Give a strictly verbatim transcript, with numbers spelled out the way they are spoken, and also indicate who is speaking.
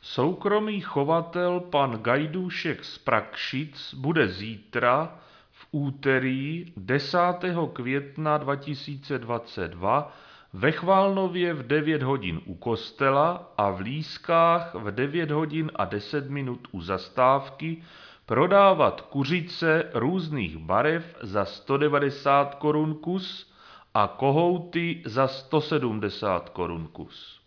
Speaker 1: Soukromý chovatel pan Gajdůšek z Prakšic bude zítra, v úterý desátého května dva tisíce dvacet dva, ve Chvalnově v devět hodin u kostela a v Lískách v devět hodin a deset minut u zastávky prodávat kuřice různých barev za sto devadesát korun kus a kohouty za sto sedmdesát korun kus.